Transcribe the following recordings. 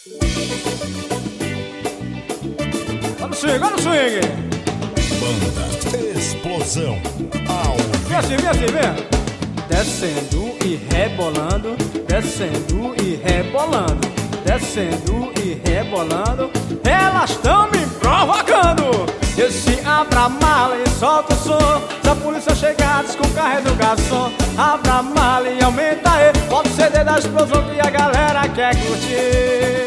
Olha o swing, olha o swing. Banda Explosão ao Vem assim, vem assim, vem. Descendo e rebolando, descendo e rebolando, descendo e rebolando, elas estão me provocando. Esse abra a mala e solta o som, se a polícia chegar diz que o carro é do garçom. Abra a mala e aumenta aí, bota o CD da explosão que a galera quer curtir.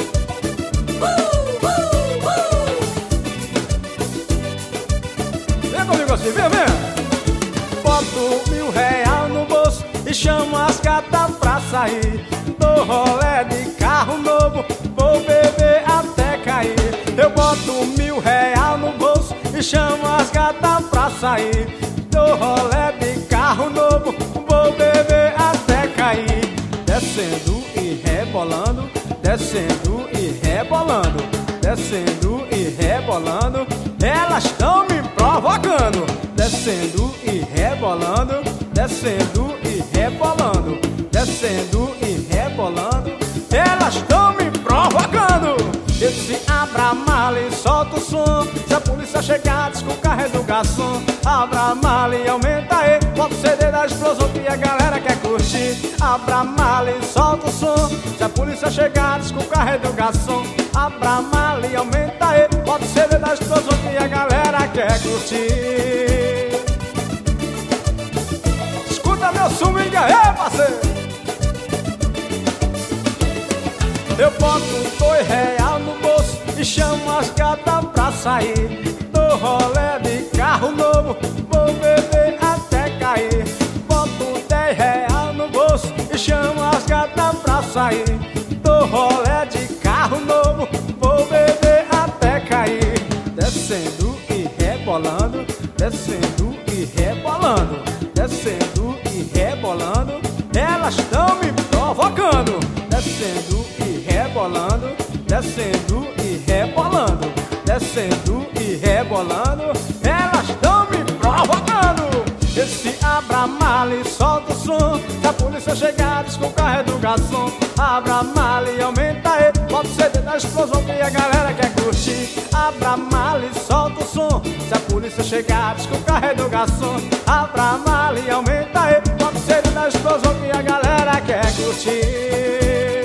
Vem comigo assim, vem, vem. Boto R$1000 no bolso e chamo as gatas pra sair. Dou rolé de carro novo, vou beber até cair. Eu boto R$1000 no bolso e chamo as gatas pra sair. Dou rolé de carro novo, vou beber até cair. Descendo e rebolando, descendo e rebolando, descendo e rebolando, elas estão me provocando. Descendo e rebolando, descendo e rebolando, descendo e rebolando, elas estão me provocando. Esse abra a mala e solta o som, se a polícia chegar diz que o carro é do garçom. Abra a mala e aumenta aí, bota o CD da explosão que a galera quer curtir. Abra a mala e solta o som, se a polícia chegar diz que o carro é do garçom. Abra a mala e aumenta aí, bota o CD da explosão que a galera quer curtir. Escuta meu swing aí, parceiro. Eu boto R$2 no bolso e chamo as gatas pra sair. Dou rolé de carro novo, vou beber até cair. Boto R$10 no bolso e chamo as gatas pra sair. Dou rolé de carro novo, vou beber até cair. Descendo e rebolando, descendo e rebolando, descendo e rebolando, elas estão me provocando. Descendo e rebolando, descendo e rebolando, descendo e rebolando, elas estão me provocando. Esse abra a mala e solta o som, se a polícia chegar diz que o carro é do garçom. Abra a mala e aumenta aí, bota o CD da explosão que a galera quer curtir. Abra a mala e solta o som, se a polícia chegar diz que o carro é do garçom. Abra a mala e aumenta aí, bota o CD da explosão que a galera quer curtir.